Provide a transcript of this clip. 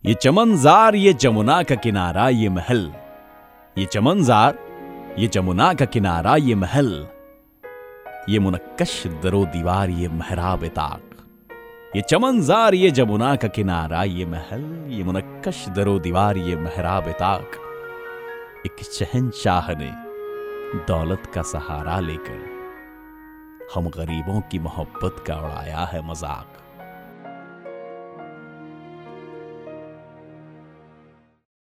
ये चमनजार, ये जमुना का किनारा, ये महल। ये चमनजार, ये जमुना का किनारा, ये महल। ये मुनक्कश दरो दीवार, ये महराब ताक। ये चमनजार, ये जमुना का किनारा, ये महल। ये मुनक्कश दरो दीवार, ये महराब ताक। एक शहंशाह ने दौलत का सहारा लेकर हम गरीबों की मोहब्बत का उड़ाया है मजाक।